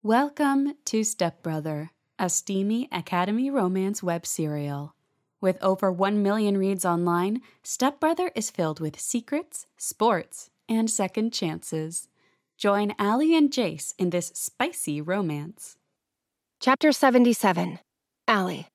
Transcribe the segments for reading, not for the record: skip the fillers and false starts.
Welcome to Stepbrother, a steamy Academy romance web serial. With over 1 million reads online, Stepbrother is filled with secrets, sports, and second chances. Join Allie and Jace in this spicy romance. Chapter 77. Allie.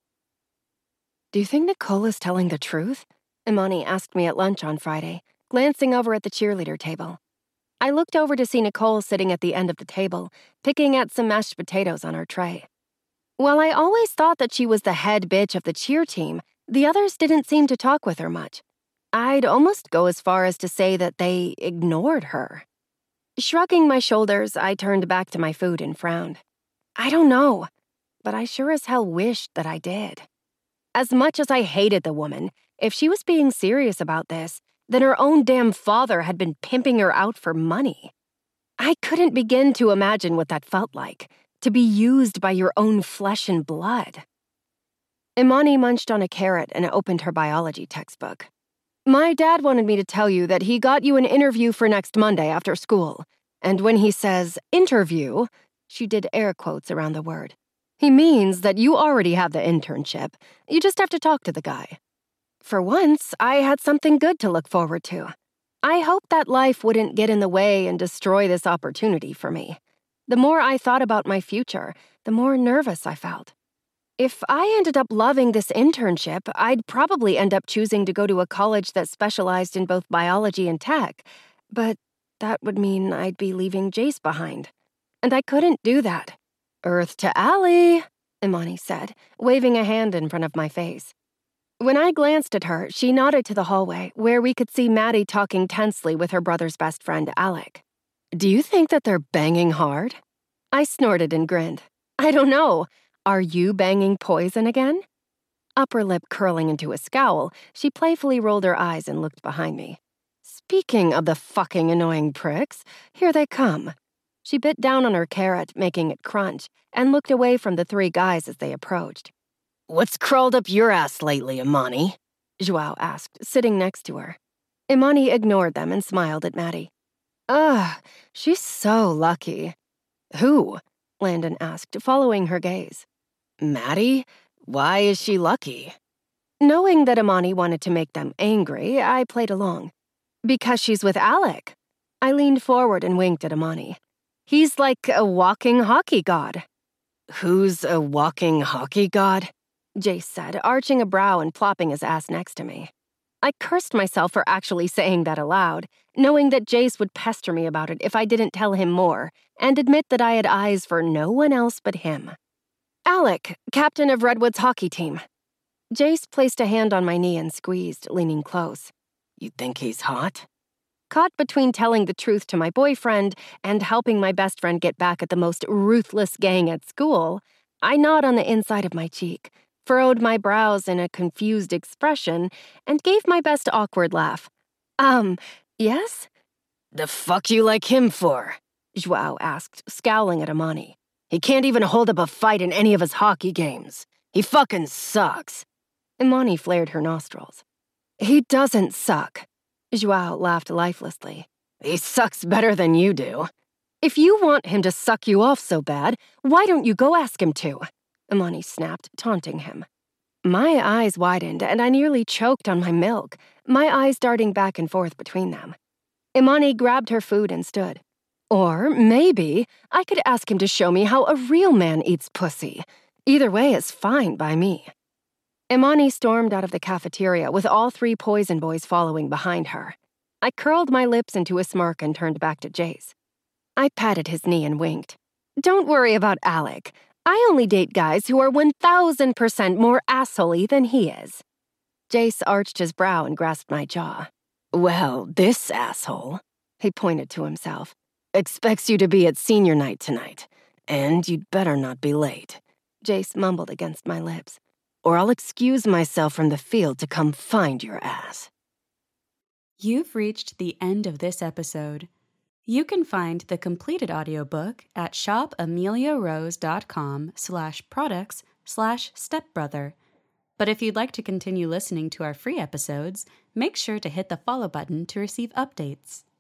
Do you think Nicole is telling the truth? Imani asked me at lunch on Friday, glancing over at the cheerleader table. I looked over to see Nicole sitting at the end of the table, picking at some mashed potatoes on her tray. While I always thought that she was the head bitch of the cheer team, the others didn't seem to talk with her much. I'd almost go as far as to say that they ignored her. Shrugging my shoulders, I turned back to my food and frowned. I don't know, but I sure as hell wished that I did. As much as I hated the woman, if she was being serious about this, then her own damn father had been pimping her out for money. I couldn't begin to imagine what that felt like, to be used by your own flesh and blood. Imani munched on a carrot and opened her biology textbook. My dad wanted me to tell you that he got you an interview for next Monday after school. And when he says interview, she did air quotes around the word, he means that you already have the internship. You just have to talk to the guy. For once, I had something good to look forward to. I hoped that life wouldn't get in the way and destroy this opportunity for me. The more I thought about my future, the more nervous I felt. If I ended up loving this internship, I'd probably end up choosing to go to a college that specialized in both biology and tech, but that would mean I'd be leaving Jace behind. And I couldn't do that. Earth to Allie, Imani said, waving a hand in front of my face. When I glanced at her, she nodded to the hallway, where we could see Maddie talking tensely with her brother's best friend, Alec. Do you think that they're banging hard? I snorted and grinned. I don't know. Are you banging poison again? Upper lip curling into a scowl, she playfully rolled her eyes and looked behind me. Speaking of the fucking annoying pricks, here they come. She bit down on her carrot, making it crunch, and looked away from the three guys as they approached. What's crawled up your ass lately, Imani? Joao asked, sitting next to her. Imani ignored them and smiled at Maddie. Ugh, she's so lucky. Who? Landon asked, following her gaze. Maddie? Why is she lucky? Knowing that Imani wanted to make them angry, I played along. Because she's with Alec. I leaned forward and winked at Imani. He's like a walking hockey god. Who's a walking hockey god? Jace said, arching a brow and plopping his ass next to me. I cursed myself for actually saying that aloud, knowing that Jace would pester me about it if I didn't tell him more, and admit that I had eyes for no one else but him. Alec, captain of Redwood's hockey team. Jace placed a hand on my knee and squeezed, leaning close. You think he's hot? Caught between telling the truth to my boyfriend and helping my best friend get back at the most ruthless gang at school, I gnawed on the inside of my cheek, furrowed my brows in a confused expression, and gave my best awkward laugh. Yes? The fuck you like him for? Joao asked, scowling at Imani. He can't even hold up a fight in any of his hockey games. He fucking sucks. Imani flared her nostrils. He doesn't suck. Joao laughed lifelessly. He sucks better than you do. If you want him to suck you off so bad, why don't you go ask him to? Imani snapped, taunting him. My eyes widened, and I nearly choked on my milk, my eyes darting back and forth between them. Imani grabbed her food and stood. Or maybe I could ask him to show me how a real man eats pussy. Either way is fine by me. Imani stormed out of the cafeteria with all three poison boys following behind her. I curled my lips into a smirk and turned back to Jace. I patted his knee and winked. Don't worry about Alec. I only date guys who are 1,000% more assholey than he is. Jace arched his brow and grasped my jaw. Well, this asshole, he pointed to himself, expects you to be at senior night tonight, and you'd better not be late. Jace mumbled against my lips. Or I'll excuse myself from the field to come find your ass. You've reached the end of this episode. You can find the completed audiobook at shopameliarose.com/products/stepbrother. But if you'd like to continue listening to our free episodes, make sure to hit the follow button to receive updates.